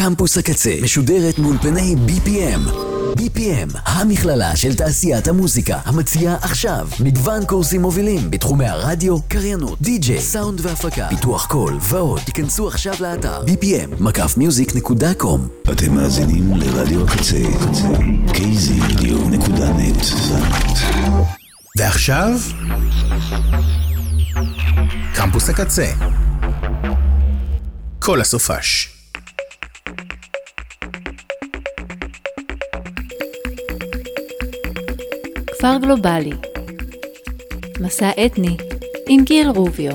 קמפוס הקצה משודרת מאולפני BPM. BPM, המכללה של תעשיית המוזיקה, המציעה עכשיו מגוון קורסים מובילים בתחומי הרדיו, קריינות, די-ג'יי, סאונד והפקה, פיתוח קול ועוד. תיכנסו עכשיו לאתר bpm.music.com. אתם מאזינים לרדיו הקצה, kzradio.net. ועכשיו קמפוס הקצה, כל הסופש. כפר גלובלי, מסע אתני עם גיל רוביו.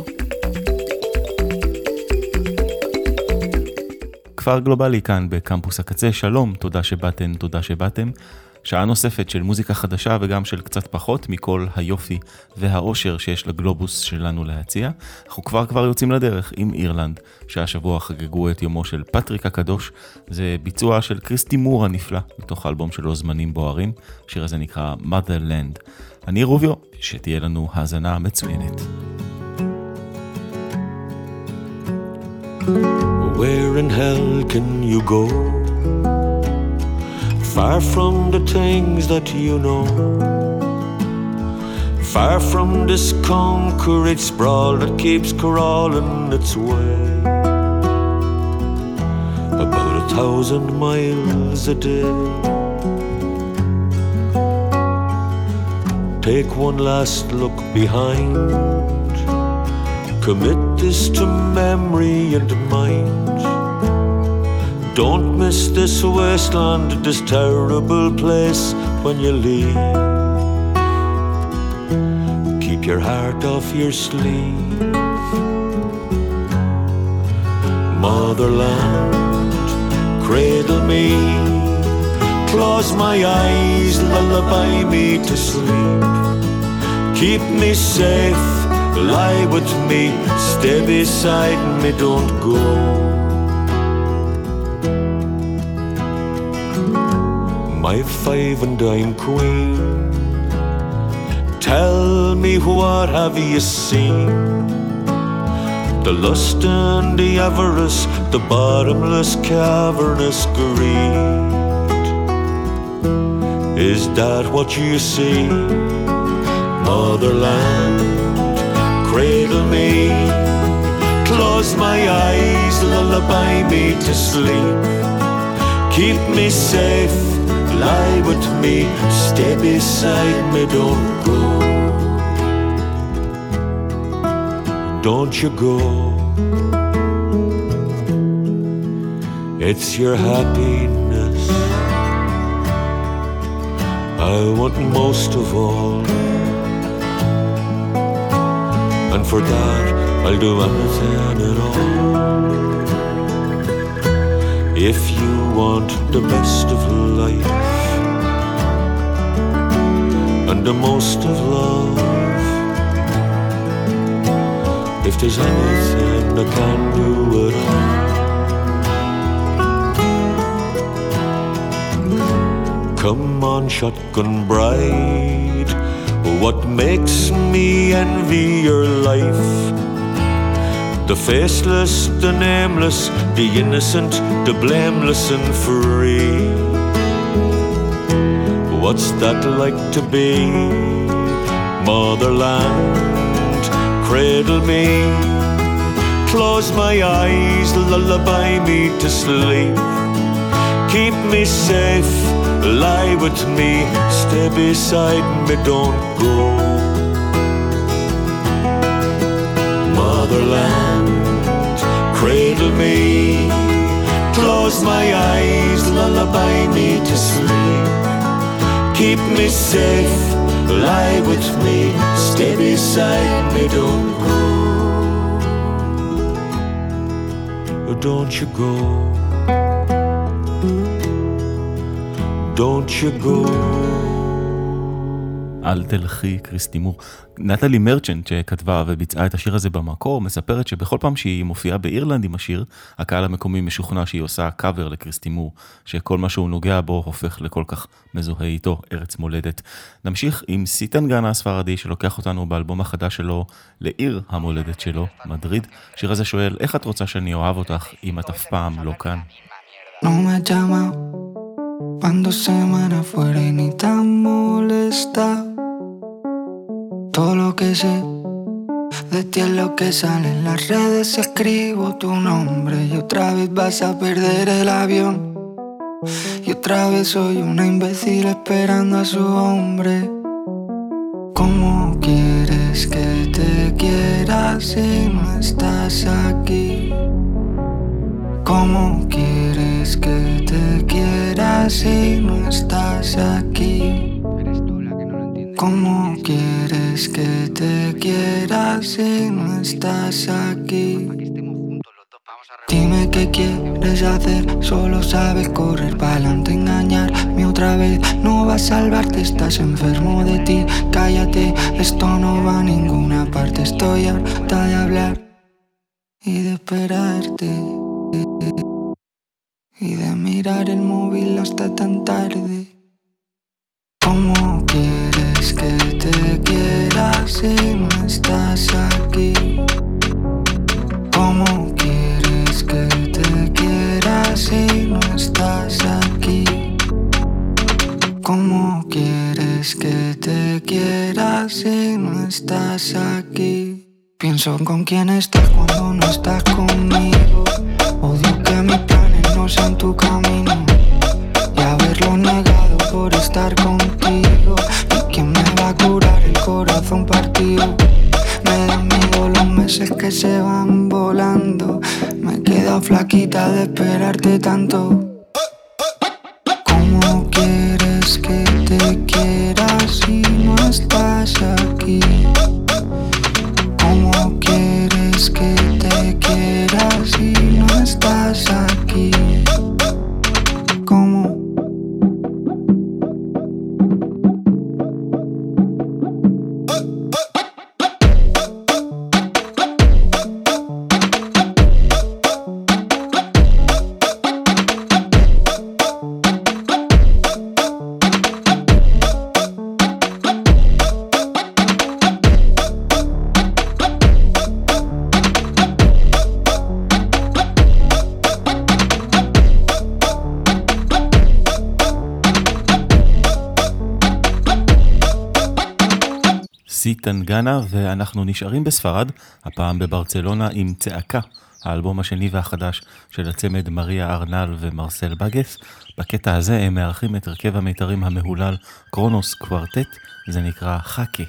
כפר גלובלי כאן בקמפוס הקצה. שלום, תודה שבאתם. שעה נוספת של מוזיקה חדשה וגם של קצת פחות מכל היופי והאושר שיש לגלובוס שלנו להציע. אנחנו כבר יוצאים לדרך עם אירלנד, שהשבוע חגגו את יומו של פטריק הקדוש. זה ביצוע של קריסטי מור הנפלא, מתוך האלבום שלו זמנים בוערים. השיר הזה נקרא Motherland. אני רוביו, שתהיה לנו האזנה מצוינת. Where in hell can you go? Far from the things that you know, far from this concrete sprawl that keeps crawling its way. About 1,000 miles a day. Take one last look behind, commit this to memory and mind. Don't miss this wasteland, this terrible place when you leave. Keep your heart off your sleeve. Motherland, cradle me, close my eyes, lullaby me to sleep. Keep me safe, lie with me, stay beside me, don't go. My 5-and-dime queen, tell me what have you seen? The lust and the avarice, the bottomless cavernous greed. Is that what you see? Motherland, cradle me, close my eyes, lullaby me to sleep. Keep me safe, lie with me, stay beside me, don't go. Don't you go. It's your happiness I want most of all, and for that I'll do anything at all. If you want the best of life and the most of love, if there's anything I can do at all, come on, shotgun bride, what makes me envy your life? The faceless, the nameless, the innocent, the blameless and free. What's that like to be? Motherland, cradle me, close my eyes, lullaby me to sleep. Keep me safe, lie with me, stay beside me, don't go. Motherland, cradle me, close my eyes, lullaby me to sleep. Keep me safe, lie with me, stay beside me, don't go. Don't you go. Don't you go. אל תלכי, קריסטי מור. נטלי מרצ'נט שכתבה וביצעה את השיר הזה במקור, מספרת שבכל פעם שהיא מופיעה באירלנד עם השיר, הקהל המקומי משוכנע שהיא עושה קאבר לקריסטי מור, שכל מה שהוא נוגע בו הופך לכל כך מזוהה איתו, ארץ מולדת. נמשיך עם סיטנגן הספרדי שלוקח אותנו באלבום החדש שלו לעיר המולדת שלו, מדריד. שיר הזה שואל, איך את רוצה שאני אוהב אותך אם את אף פעם לא כאן? No me has llamado cuando semana fuera y ni tan molesta. Todo lo que sé de ti es lo que sale en las redes. Escribo tu nombre y otra vez vas a perder el avión. Y otra vez soy una imbécil esperando a su hombre. ¿Cómo quieres que te quiera si no estás aquí? ¿Cómo quieres que te quiera si no estás aquí? ¿Cómo quieres que te quiera si no estás aquí? Dime qué quieres hacer, solo sabes correr pa'lante, engañarme otra vez. No va a salvarte, estás enfermo de ti. Cállate, esto no va a ninguna parte. Estoy harta de hablar y de esperarte y de mirar el móvil hasta tan tarde. ¿Cómo quieres que te quiera si no estás aquí? ¿Cómo quieres que te quiera si no estás aquí? ¿Cómo quieres que te quiera si no estás aquí? Pienso con quién estás cuando no estás conmigo. Odio que mis planes no sean tu camino y haberlo negado por estar contigo. ¿Y quién me va a curar el corazón partido? Me dan miedo los meses que se van volando. Me he quedado flaquita de esperarte tanto. ¿Cómo quieres que te quiera si no estás aquí? ¿Cómo quieres que te quiera si no estás aquí? ¿Cómo? סיטנגנה, ואנחנו נשארים בספרד, הפעם בברצלונה עם צעקה, האלבום השני והחדש של הצמד מריה ארנל ומרסל בגס. בקטע הזה הם מארחים את הרכב המיתרים המהולל קרונוס קוורטט, זה נקרא חכה.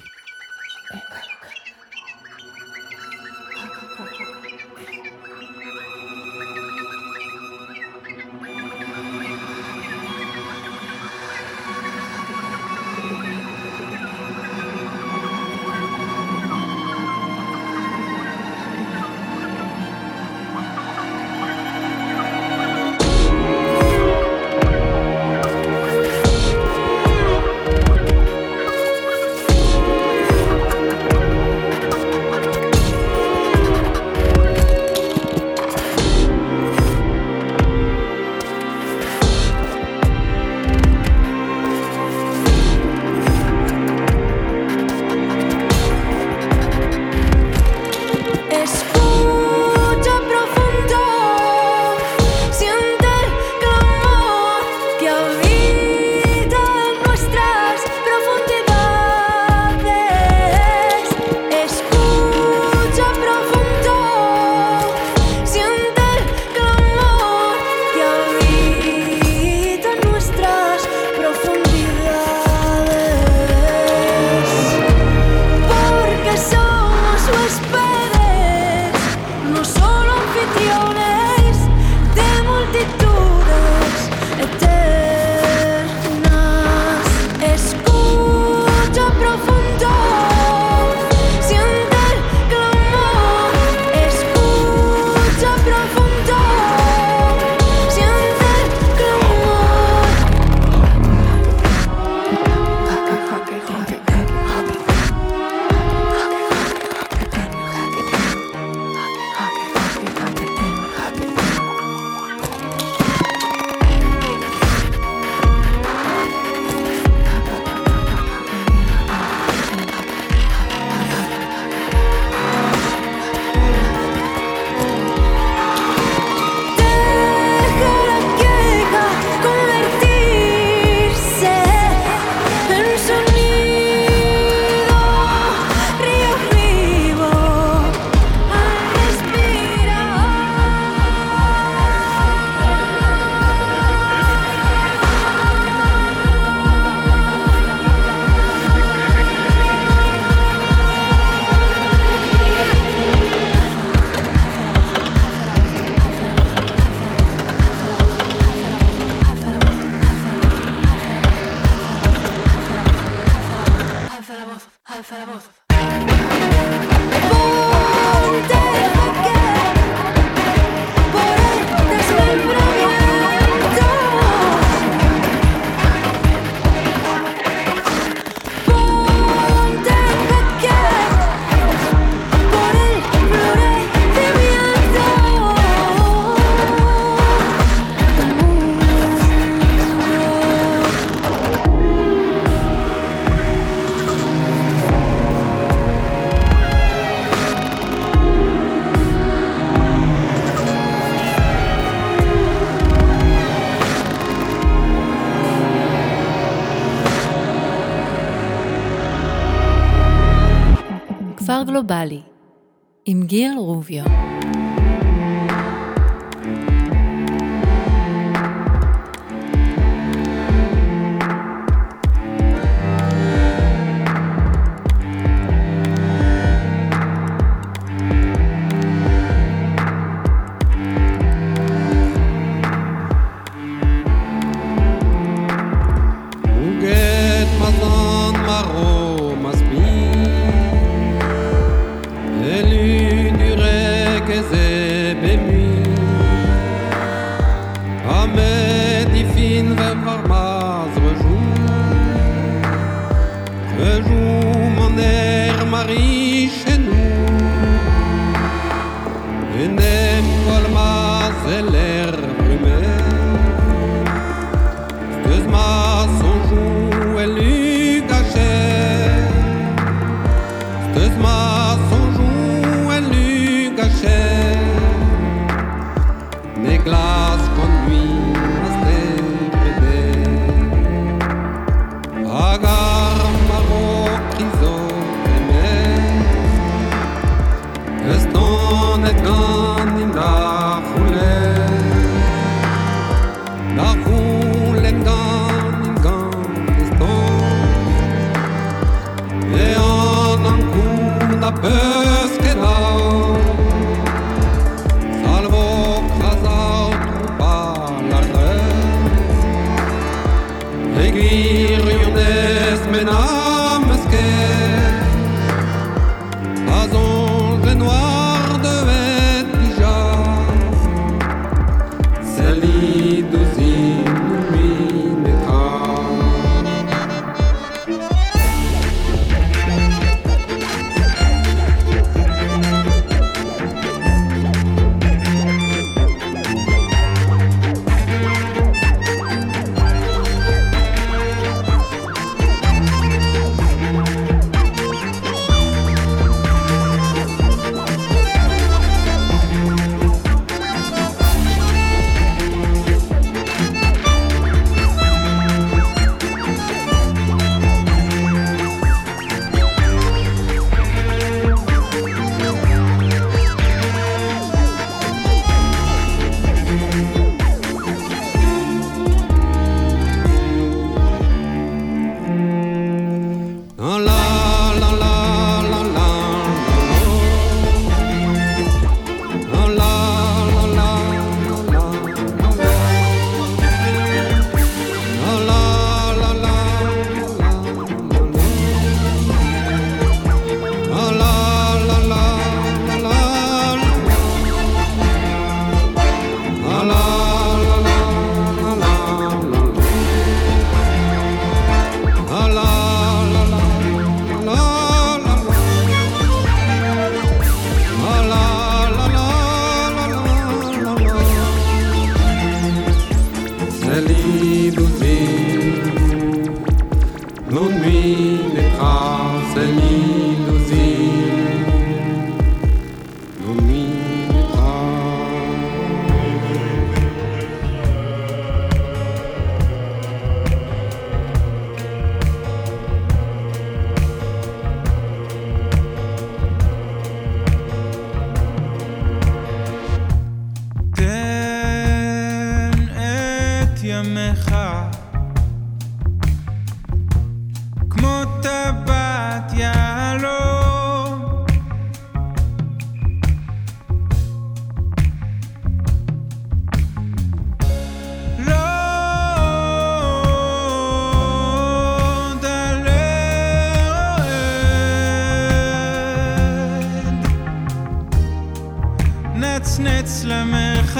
כפר גלובלי, עם גיל רוביו.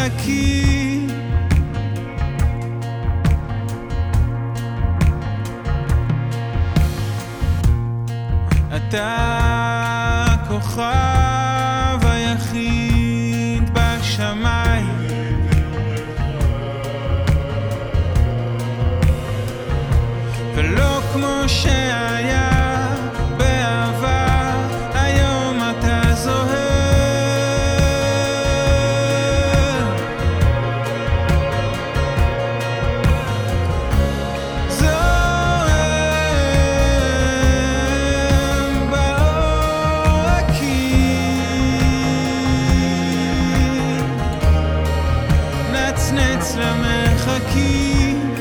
מחכים אתה כוכב היחיד בשמיים ולא כמו שהיה בעבר היום אתה זוהר נצנץ למרחקים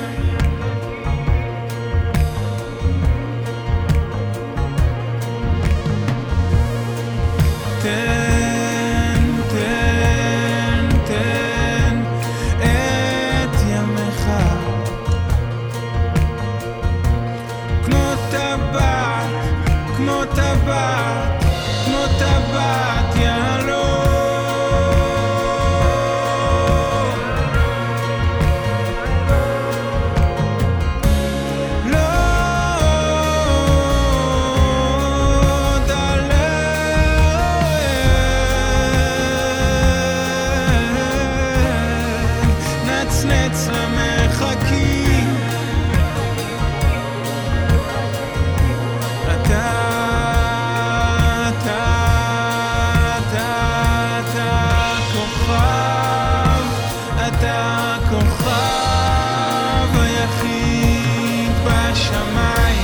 תן, תן, תן את ימך כמו טבעת, כמו טבעת, כמו טבעת יעלו נצנץ למרחקים אתה כוכב, אתה כוכב היחיד בשמיים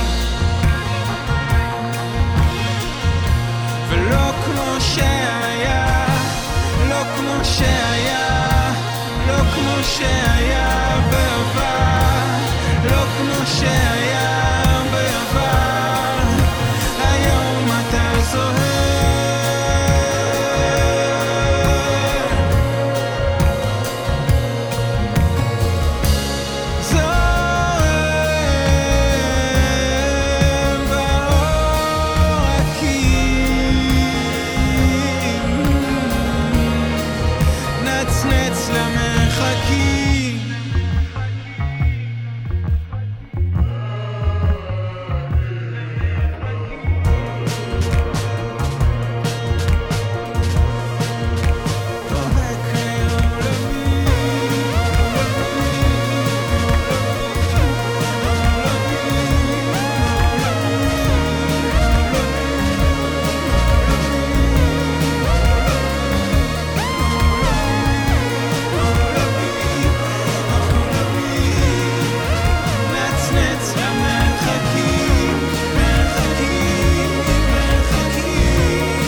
ולא כמו שהיה, לא כמו שהיה לא כמו שהיה בעבר, לא כמו שהיה בעבר היום אתה זוהר זוהר בעורקים נצנץ למרחקים נצנץ למרחקים, מרחקים, מרחקים,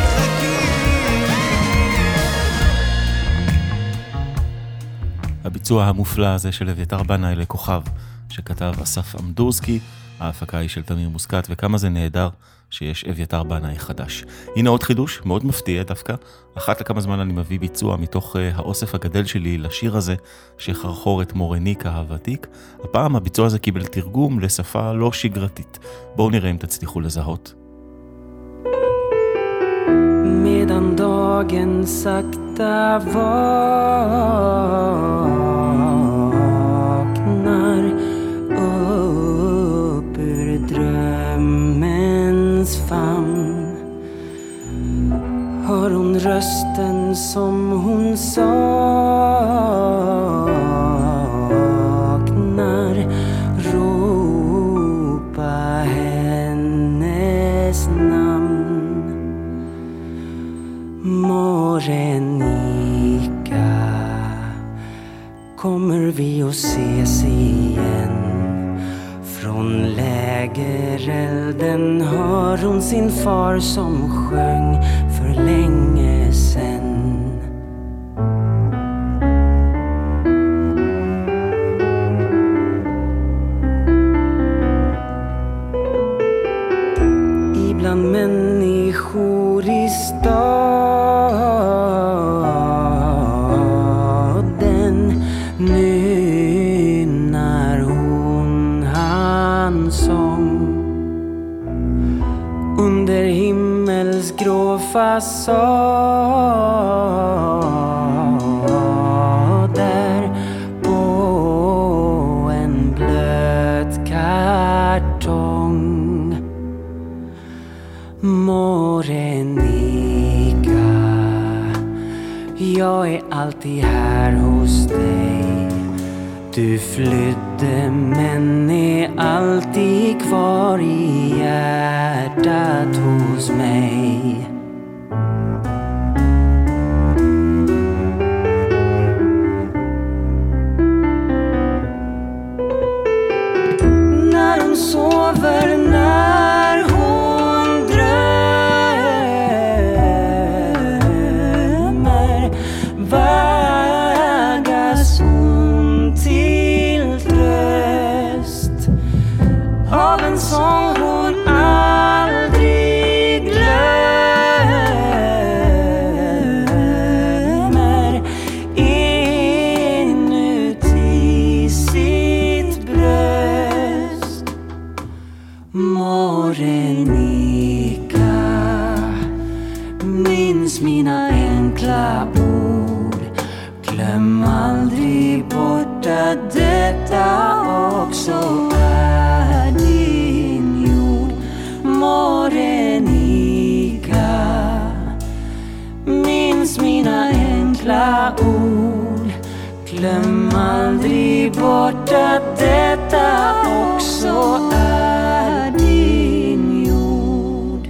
מרחקים. הביצוע המופלא הזה של אביתר בנאי לכוכב שכתב אסף אמדורסקי, ההפקה היא של תמיר מוסקת, וכמה זה נהדר שיש אביתר בנאי חדש. הנה עוד חידוש, מאוד מפתיע דווקא. אחת לכמה זמן אני מביא ביצוע מתוך האוסף הגדל שלי לשיר הזה שחרחור את מורניקה הוותיק. הפעם הביצוע הזה קיבל תרגום לשפה לא שגרתית. בואו נראה אם תצליחו לזהות. Medan dagen sakta vaknar upp ur drömmens famn hör hon rösten som hon saknar ropa hennes namn Morenika, kommer vi att ses igen? Från lägerelden hör hon sin far som sjöng för länge sen. Ibland människor i staden nynnar hon hans sång under himmelsgrå fasad är alltid här hos dig. Du flydde men är alltid kvar i hjärtat hos mig. När hon sover, när hon drömmer, vägas hon till tröst av en sång hon aldrig glömmer inuti sitt bröst. Morenica, minns mina enkla ord. Glöm aldrig bort att detta också är din jord. Morenica, minns mina enkla ord. Glöm aldrig bort att detta också är din jord.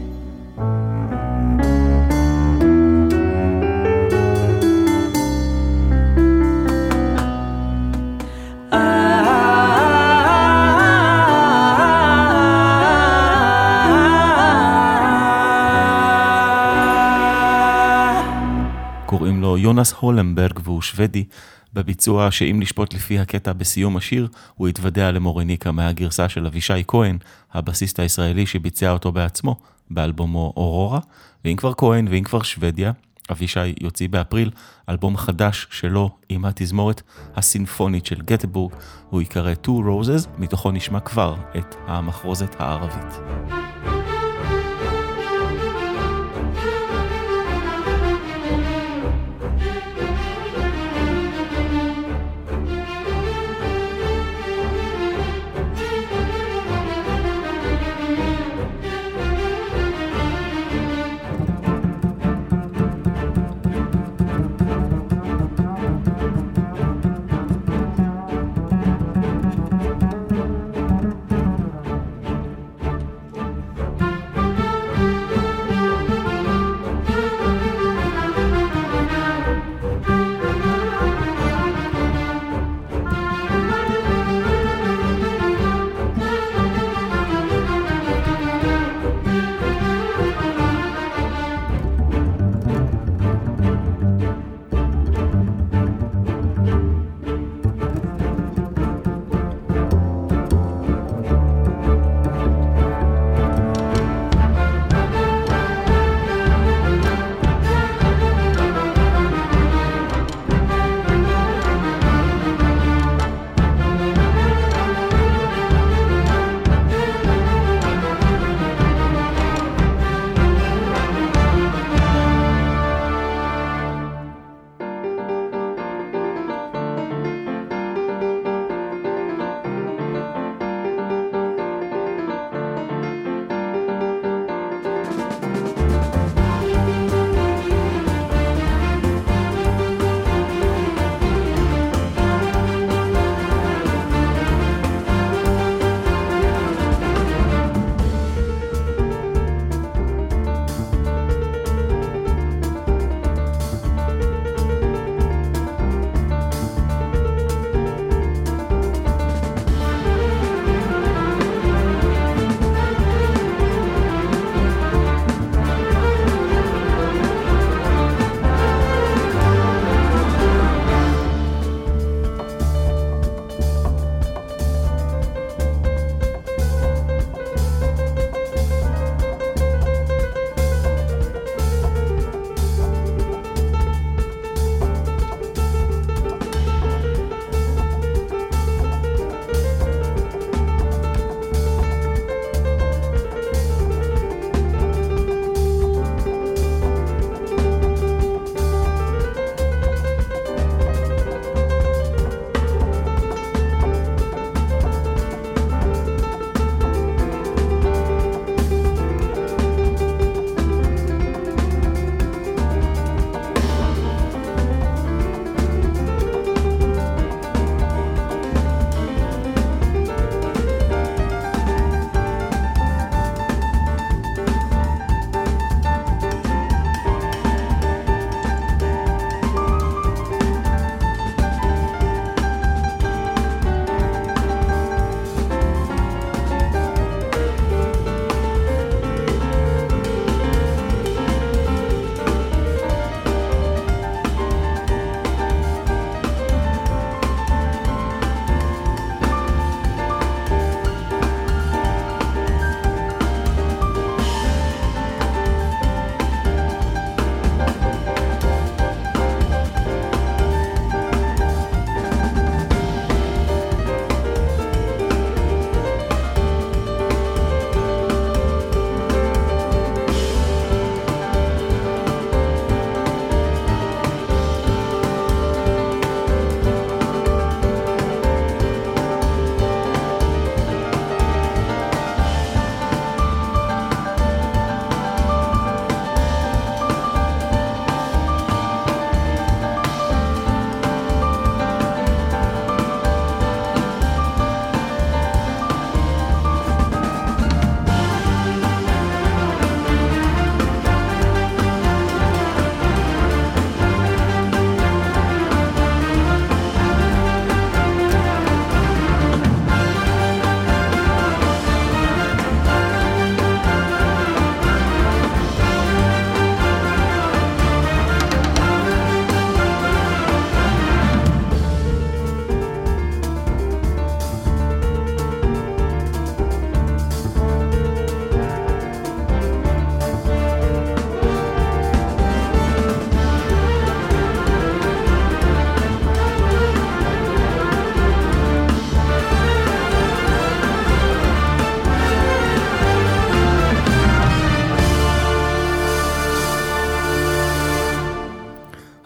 קוראים לו יונס הולנברג והוא שוודי, בביצוע שאם לשפוט לפי הקטע בסיום השיר, הוא התוודע למורניקה מהגרסה של אבישי כהן, הבסיסט הישראלי שביצע אותו בעצמו, באלבומו אורורה. ואם כבר כהן ואם כבר שוודיה, אבישי יוציא באפריל אלבום חדש שלו עם התזמורת הסינפונית של גטבורג, הוא יקרא Two Roses, מתוכו נשמע כבר את המחרוזת הערבית.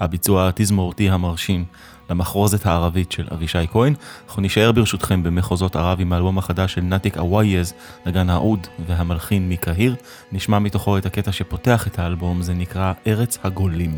הביצוע התזמורתי המרשים למחרוזת הערבית של אבישי כהן. אנחנו נשאר ברשותכם במחוזות ערב עם האלבום החדש של נתיק אווייז, נגן העוד והמלחין מקהיר. נשמע מתוכו את הקטע שפותח את האלבום, זה נקרא ארץ הגולים.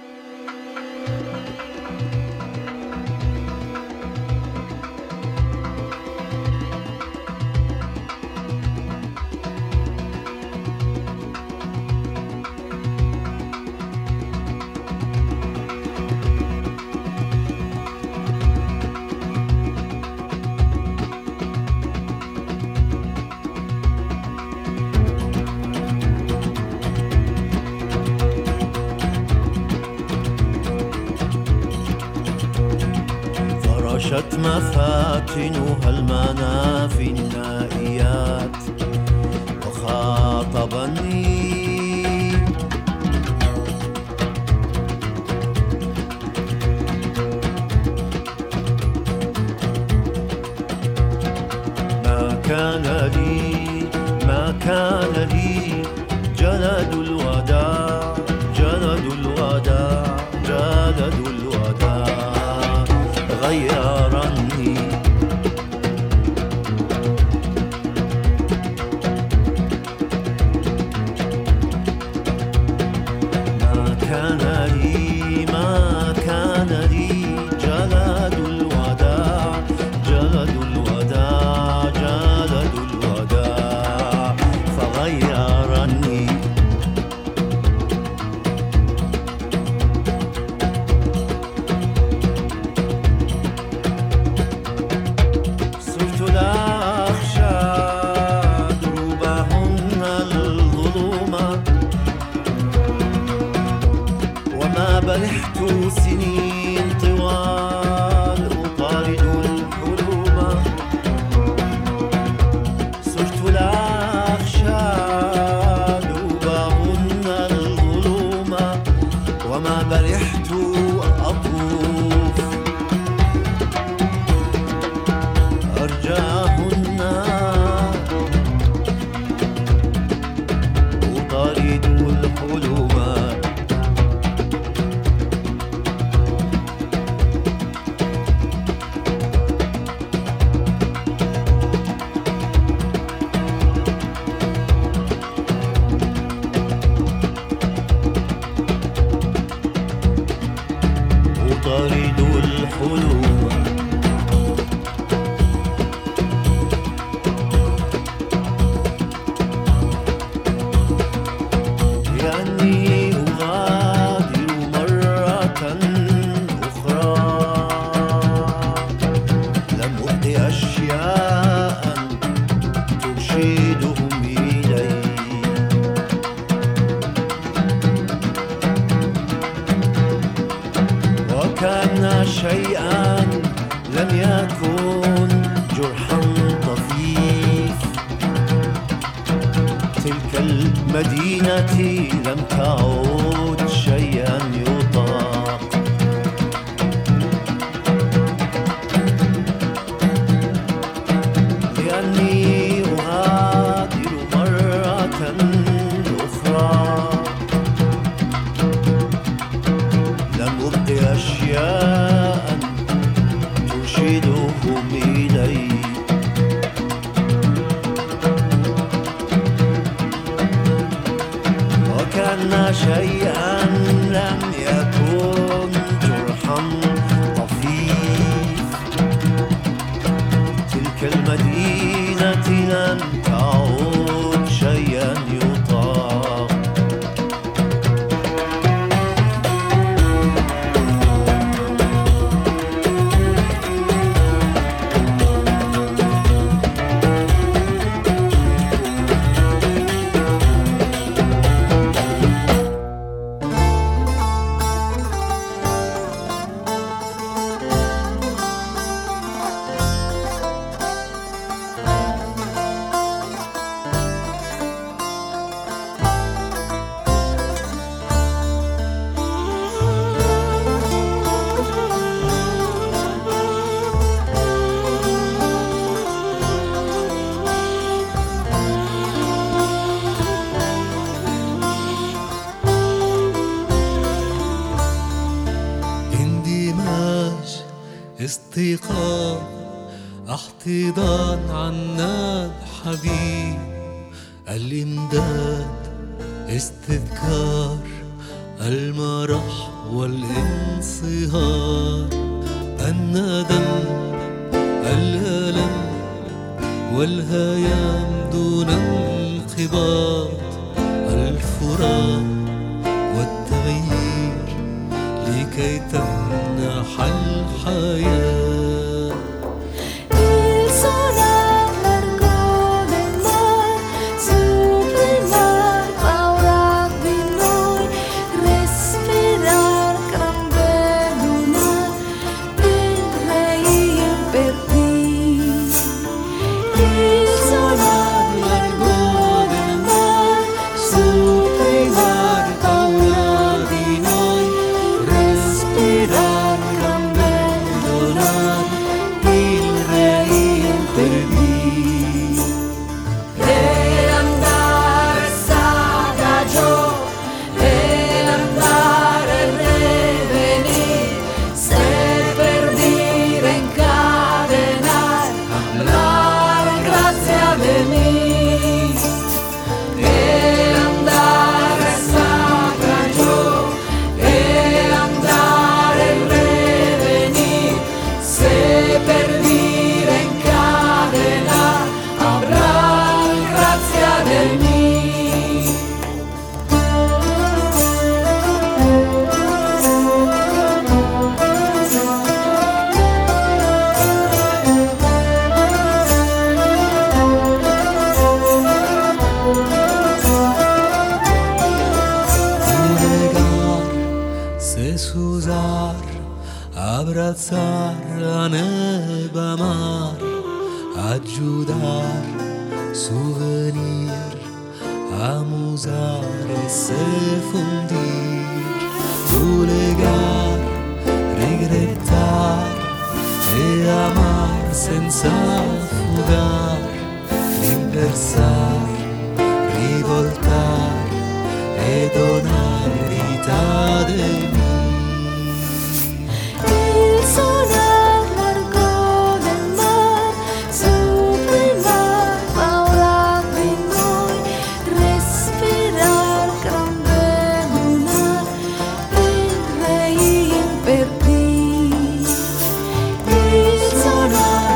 مفاتنها المنافي النائيات وخاطبني ما كان لي جلد الوداع جلد الوداع جلد الوداع غيرني ما كان لي جلد الوداع جلد الوداع جلد الوداع فغيرني برحت سنين طوال أطارد الحلوم صرت لا أخشى دروبهن الظلوم وما برحت أطوف أرجاهن أطارد الحلوم أطارد الحلوم لأني أغادر مرة أخرى لم أبق أشياء ترشدهم إلي وكان شيئا لم يكن جرحا طفيف تلك المدينة لم تعد شيئا يطاق لأني أغادر مرة أخرى لم أبق أشياء ترشدهم إلي وكان شيئا لم يكن جرحا طفيف تلك المدينة لم تعد شيئا يطاق احتضان عناد حبيب الإمداد استذكار المرح والانصهار الندم الألم والهيام دون انقباض الفراق والتغيير لكي تمنح الحياة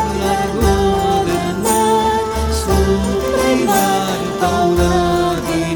Paura di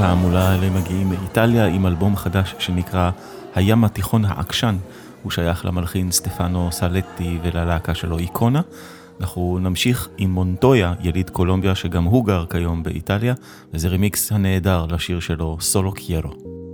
ההמולה האלה מגיעים מאיטליה עם אלבום חדש שנקרא הים התיכון העקשן. הוא שייך למלחין סטפנו סלטי וללהקה שלו איקונה. אנחנו נמשיך עם מונטויה, יליד קולומביה שגם הוא גר כיום באיטליה, וזה רימיקס הנהדר לשיר שלו סולו קיירו.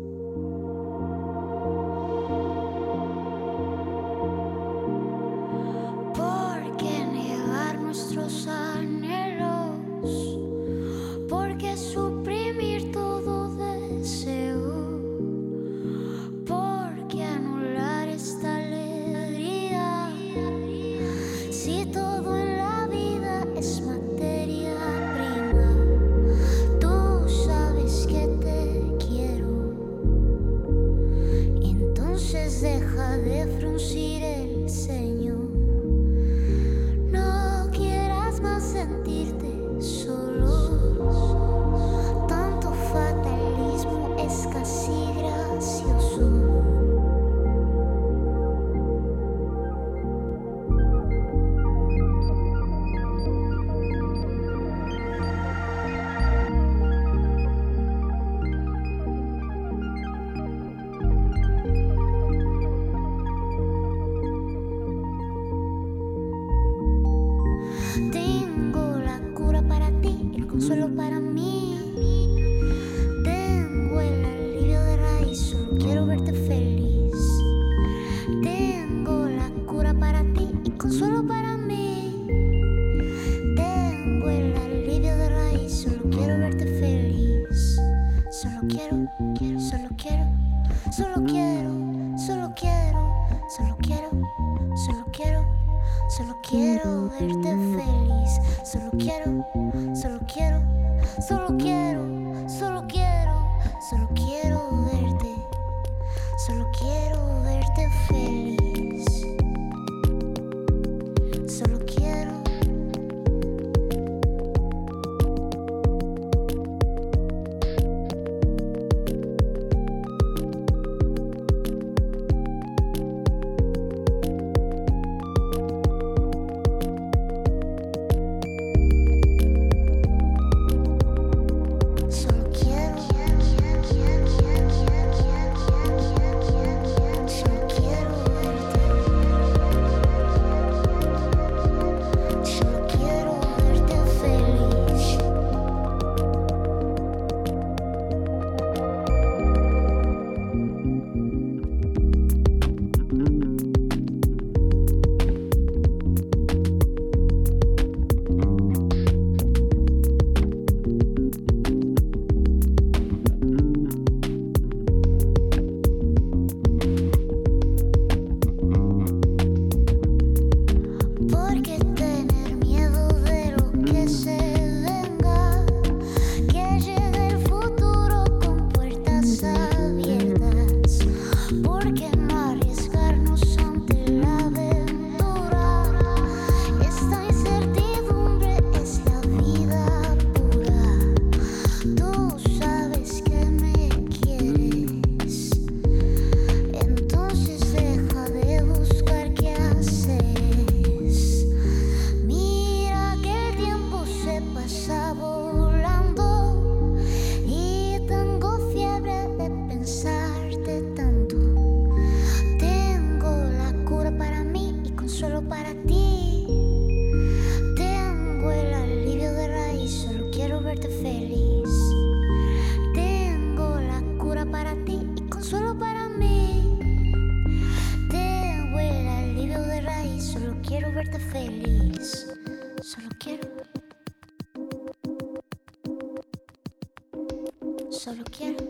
Solo quiero.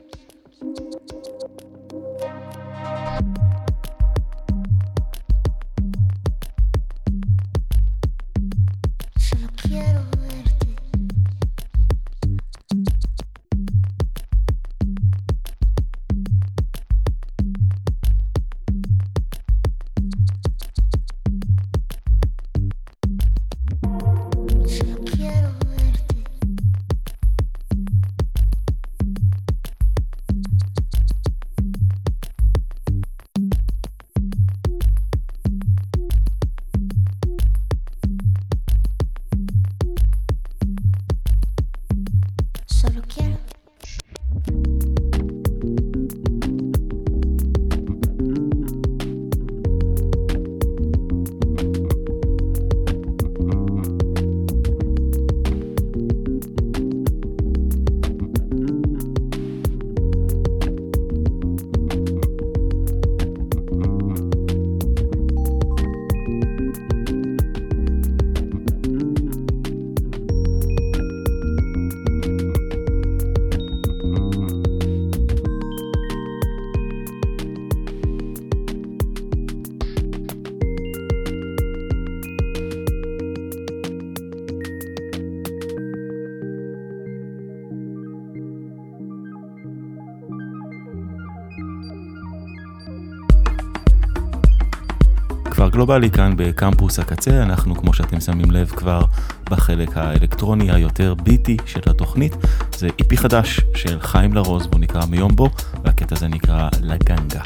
Solo quiero verte. Solo quiero verte. כפר גלובלי כאן בקמפוס הקצה. אנחנו, כמו שאתם שמים לב, כבר בחלק האלקטרוני היותר ביטי של התוכנית. זה איפי חדש של חיים לרוז, בו נקרא מיום בו, והקטע הזה נקרא לגנגה.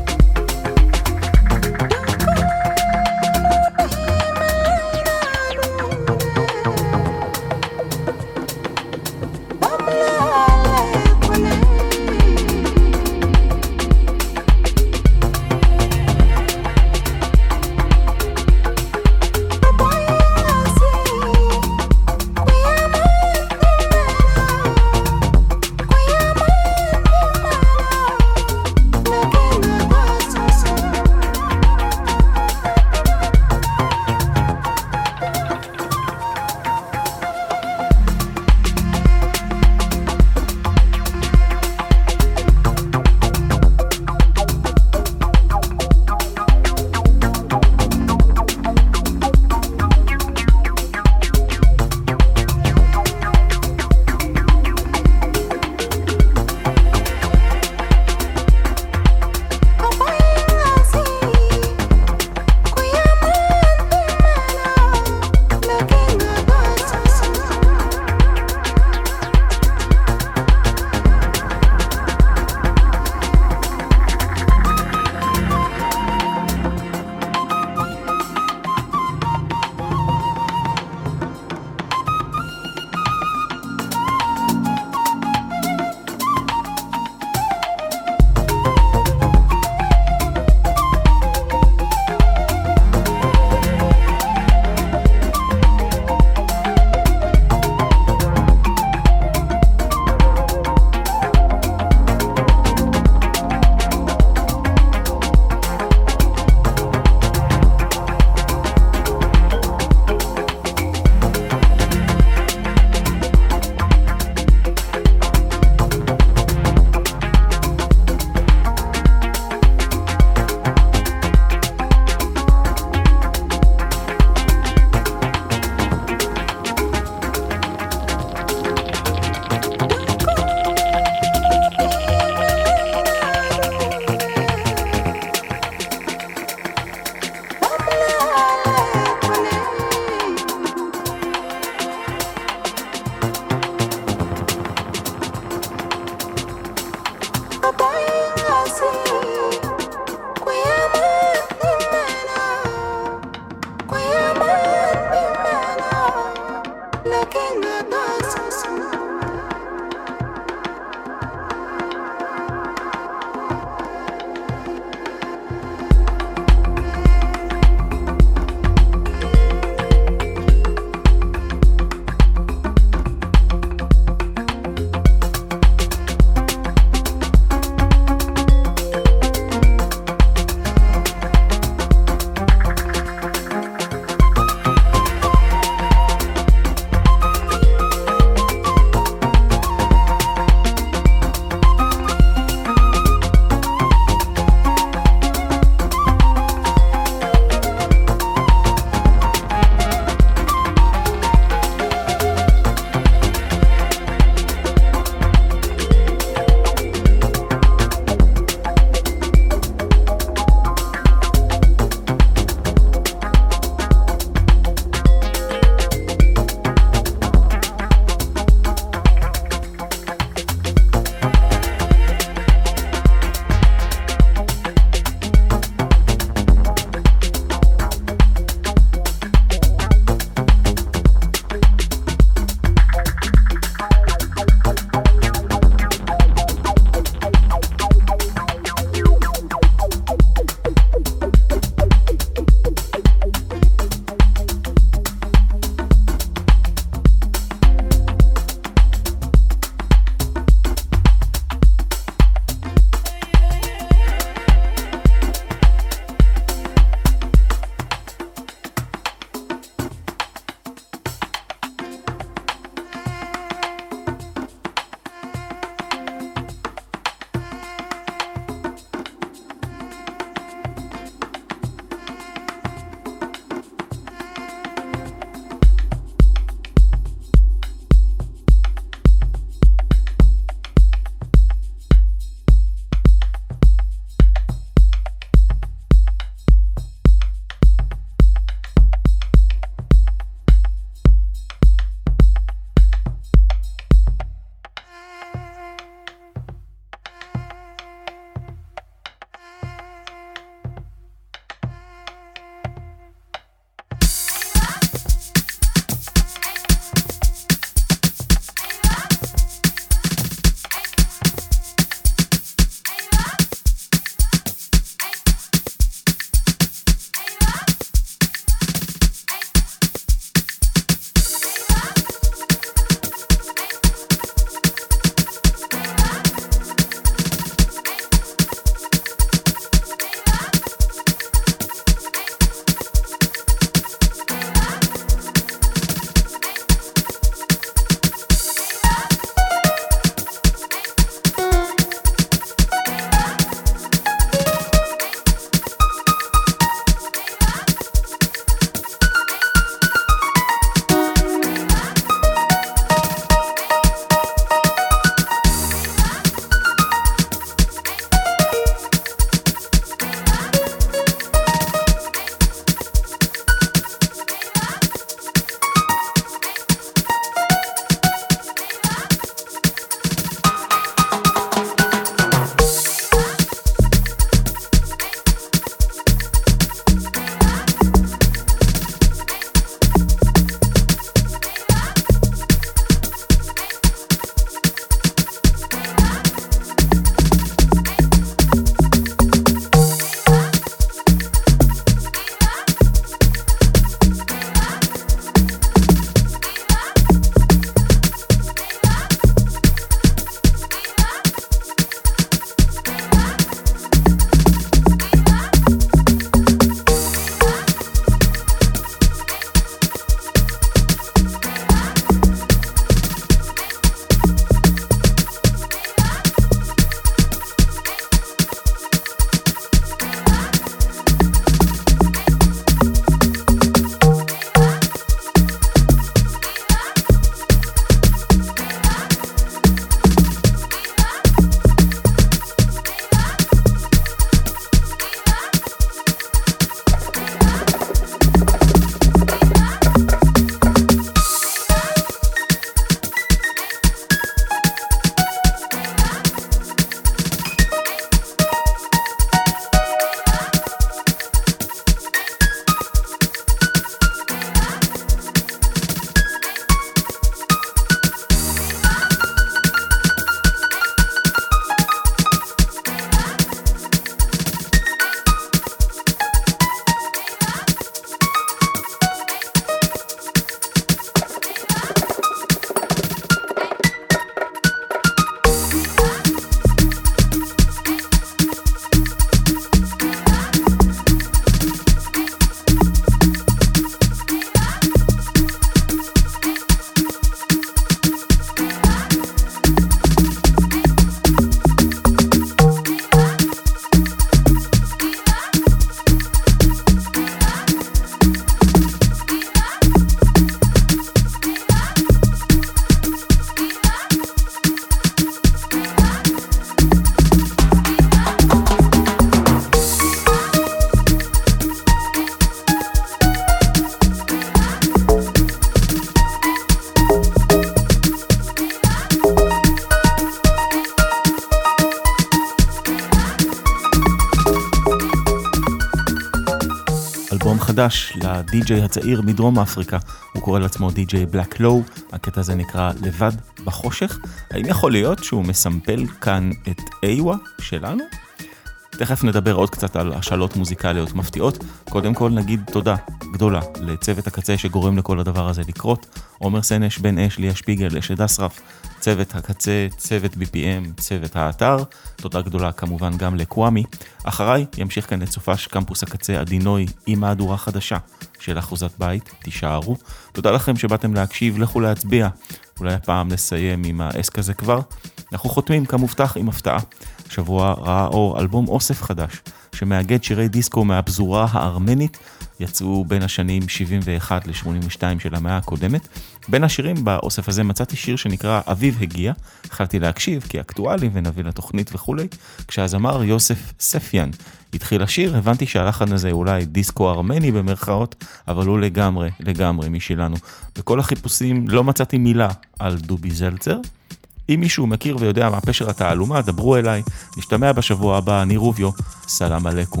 אלבום חדש לדי-ג'יי הצעיר מדרום אפריקה, הוא קורא לעצמו די-ג'יי בלק לואו, הקטע הזה נקרא לבד בחושך. האם יכול להיות שהוא מסמפל כאן את איווה שלנו? תכף נדבר עוד קצת על השאלות מוזיקליות מפתיעות. קודם כל נגיד תודה גדולה לצוות הקצה שגורם לכל הדבר הזה לקרות. עומר סנש, בן אש, ליה שפיגל, אשד אסרף, צוות הקצה, צוות BPM, צוות האתר. תודה גדולה כמובן גם לקוואמי. אחריי ימשיך כאן את סופש קמפוס הקצה הדינוי עם מהדורה חדשה של אחוזת בית. תישארו. תודה לכם שבאתם להקשיב, לכו להצביע. אולי הפעם נסיים עם האסק הזה כבר. אנחנו חותמים כמובטח עם הפתעה. שבוע ראה אור אלבום אוסף חדש שמאגד שירי דיסקו מהפזורה הארמנית, יצאו בין השנים 71 ל-82 של המאה הקודמת. בין השירים באוסף הזה מצאתי שיר שנקרא אביב הגיע, החלטתי להקשיב כי אקטואלי ונביא לתוכנית וכולי. כשהזמר יוסף ספיאן התחיל לשיר הבנתי שהלחן הזה אולי דיסקו ארמני במרכאות, אבל הוא לגמרי משלנו. בכל החיפושים לא מצאתי מילה על דובי זלצר. אם מישהו מכיר ויודע מה פשר התעלומה, דברו אליי. נשתמע בשבוע הבא, אני רוביו, סלام עליכום.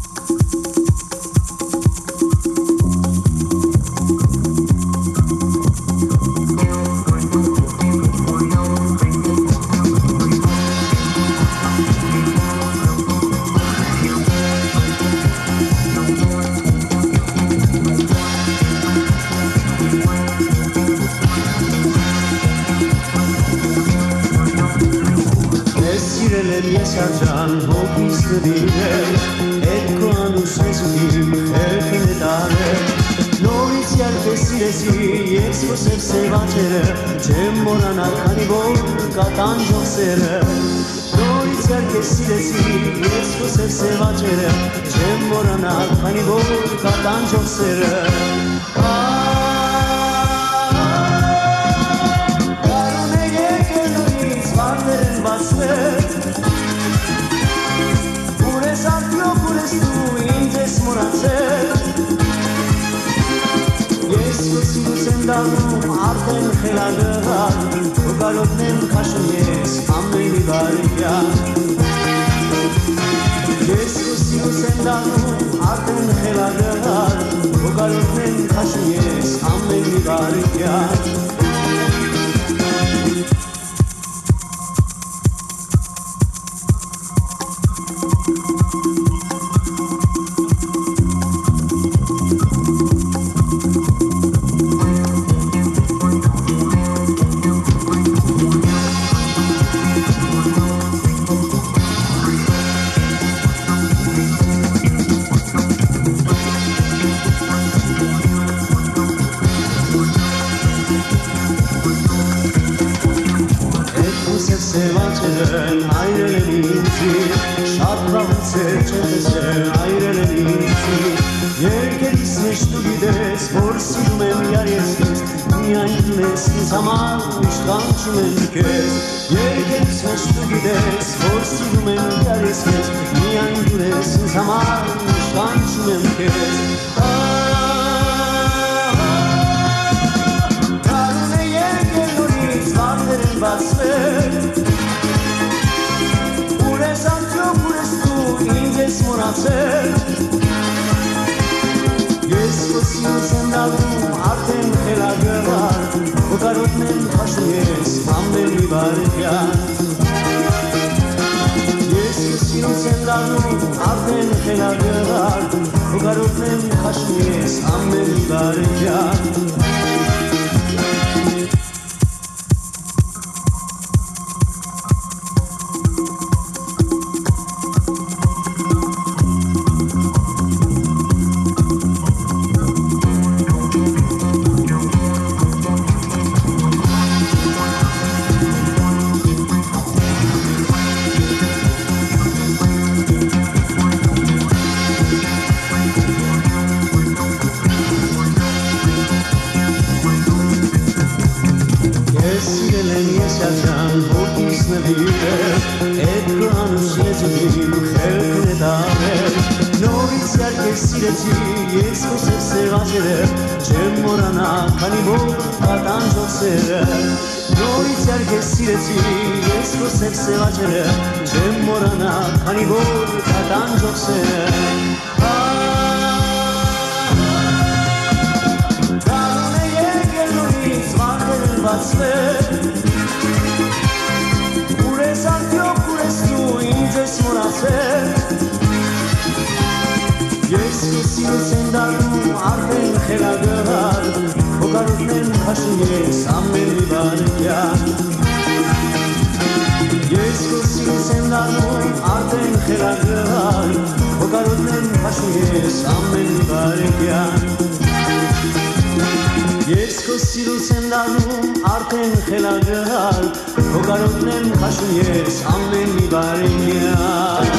Can hopis dire et quanus resudim helfine dare Noris iar fesiresi expo se vacere Cemmorana canibor catan joxere Noris iar fesiresi expo se vacere Cemmorana canibor catan joxere Carune yeke noris vanderen basvet Arten khelagar ugalotnem khashmies ameni barya Yesu siu sendanu arten khelagar ugalotnem khashmies ameni barya ստացվել Ուր ես արդյոք ուր ես դու ինձ ես մոռացել Ես քո սիրուց եմ դառնում արդեն խելագար Քո կարոտն եմ քաշում ես ամեն մի վարքյան Ես քո սիրուց եմ դառնում արդեն խելագար Քո կարոտն եմ քաշում ես ամեն մի վարքյան Ես քո սիրուց եմ դառնում արդեն խելագար Քո կարոտն եմ քաշում ես ամեն մի վարքյան